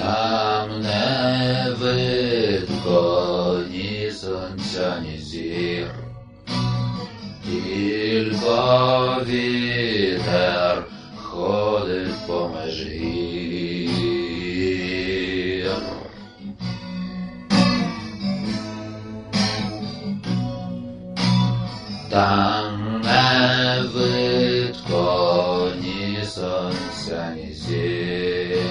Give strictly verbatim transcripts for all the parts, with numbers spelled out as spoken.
Там не видко ні сонця, ні зір, тільки вітер ходить по межі. Там не видко ні сонця, ні зір,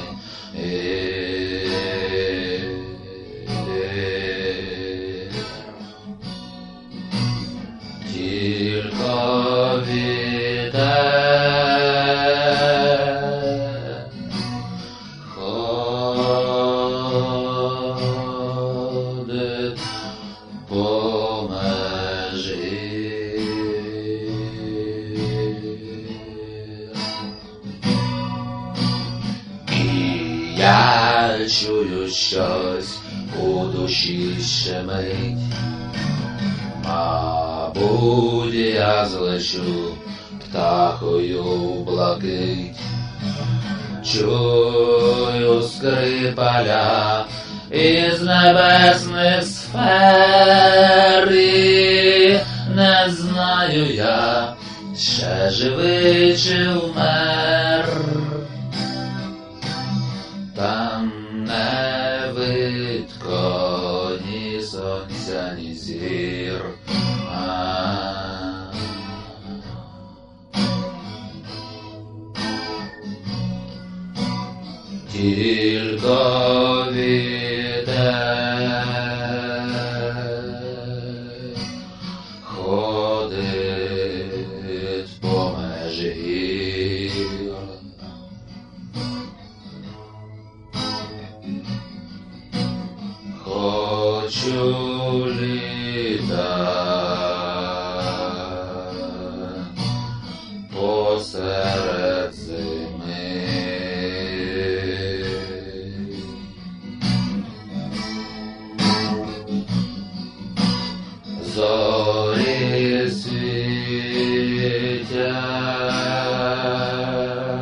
тільки вітер ходить по межі. І я чую щось у душі щемить, мабуть, я злечу птахою в блакить. Чую скрипаля із небесних сфер, і не знаю я, ще живий чи вмер. Там не видко ні сонця, ні зір, а тільки вітер ходить по межі. Хочу літа посеред зими, зорі світять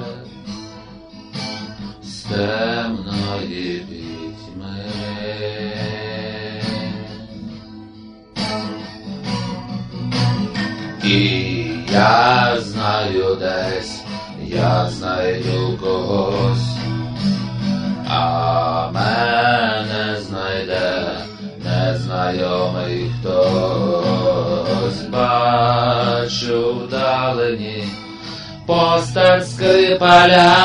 з темної пітьми. І я знаю десь, я знайду когось, а мене знайде незнайомий хтось. Бачу вдалині постать скрипаля,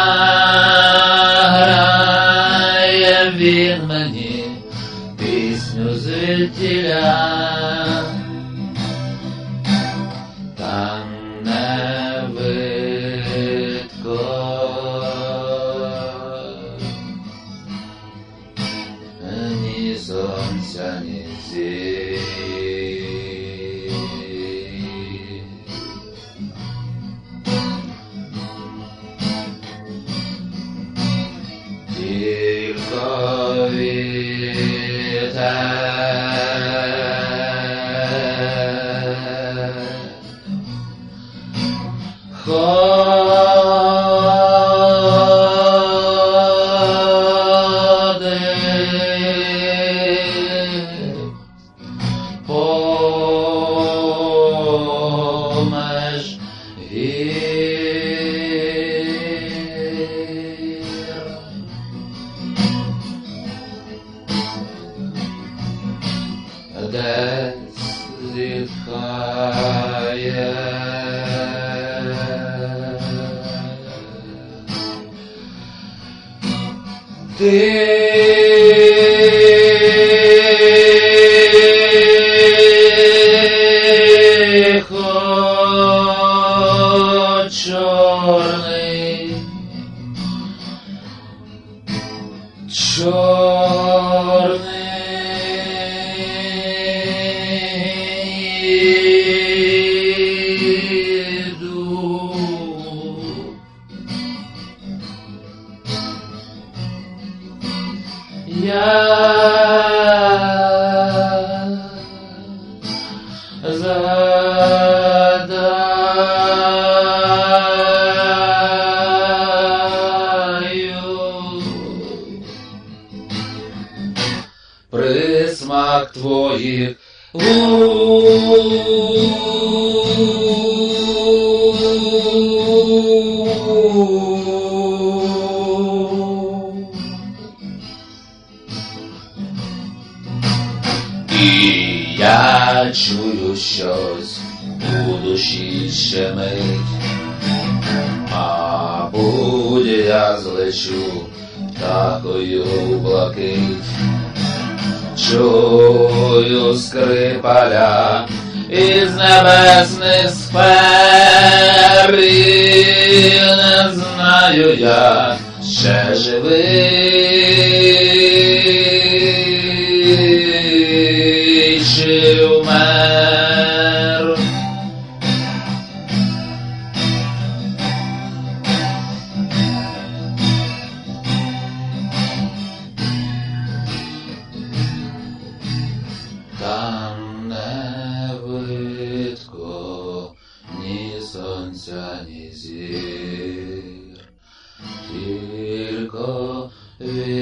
грає він мені пісню звідтіля. Там не видко ні сонця, ні зір, тільки вітер ходить по межі. Десь зітхає тихо чорний, чорний дух. Я згадаю присмак твоїх І я чую щось у душі щемить, мабуть, я злечу птахою в блакить. Чую скрипаля із небесних сфер, і не знаю, як ще живий чи вмер. Там не видко ні сонця, ні зір, тільки